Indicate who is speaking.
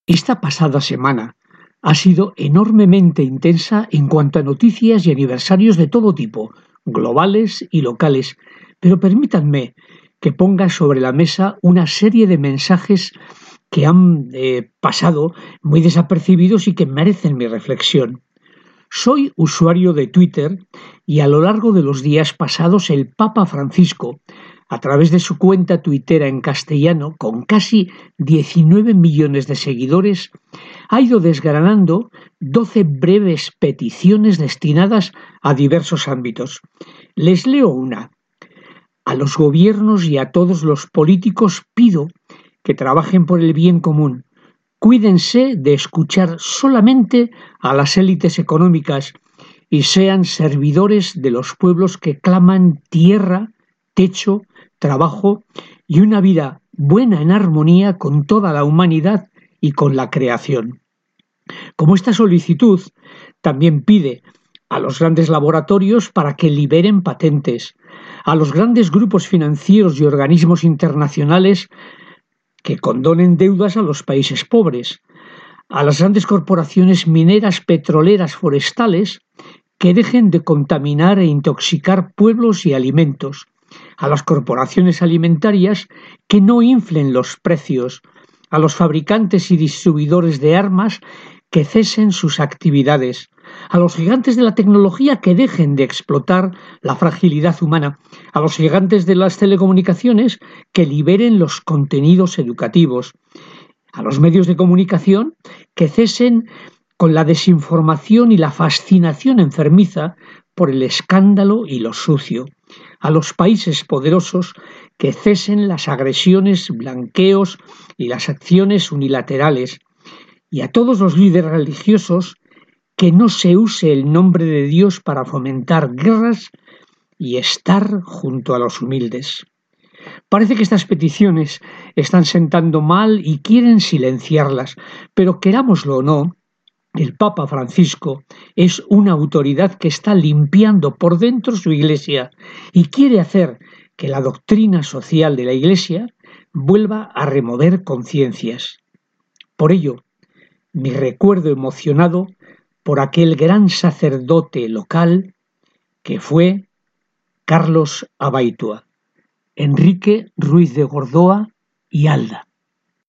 Speaker 1: Esta pasada semana ha sido enormemente intensa en cuanto a noticias y aniversarios de todo tipo, globales y locales, pero permítanme que ponga sobre la mesa una serie de mensajes que han pasado muy desapercibidos y que merecen mi reflexión. Soy usuario de Twitter y a lo largo de los días pasados el Papa Francisco, a través de su cuenta tuitera en castellano, con casi 19 millones de seguidores, ha ido desgranando 12 breves peticiones destinadas a diversos ámbitos. Les leo una. A los gobiernos y a todos los políticos pido que trabajen por el bien común. Cuídense de escuchar solamente a las élites económicas y sean servidores de los pueblos que claman tierra, techo, trabajo y una vida buena en armonía con toda la humanidad y con la creación. Como esta solicitud también pide a los grandes laboratorios para que liberen patentes, a los grandes grupos financieros y organismos internacionales que condonen deudas a los países pobres, a las grandes corporaciones mineras, petroleras, forestales, que dejen de contaminar e intoxicar pueblos y alimentos, a las corporaciones alimentarias que no inflen los precios, a los fabricantes y distribuidores de armas que cesen sus actividades, a los gigantes de la tecnología que dejen de explotar la fragilidad humana, a los gigantes de las telecomunicaciones que liberen los contenidos educativos, a los medios de comunicación que cesen con la desinformación y la fascinación enfermiza por el escándalo y lo sucio, a los países poderosos que cesen las agresiones, blanqueos y las acciones unilaterales, y a todos los líderes religiosos que no se use el nombre de Dios para fomentar guerras y estar junto a los humildes. Parece que estas peticiones están sentando mal y quieren silenciarlas, pero querámoslo o no, el Papa Francisco es una autoridad que está limpiando por dentro su Iglesia y quiere hacer que la doctrina social de la Iglesia vuelva a remover conciencias. Por ello, mi recuerdo emocionado por aquel gran sacerdote local que fue Carlos Abaitua, Enrique Ruiz de Gordoa y Alda.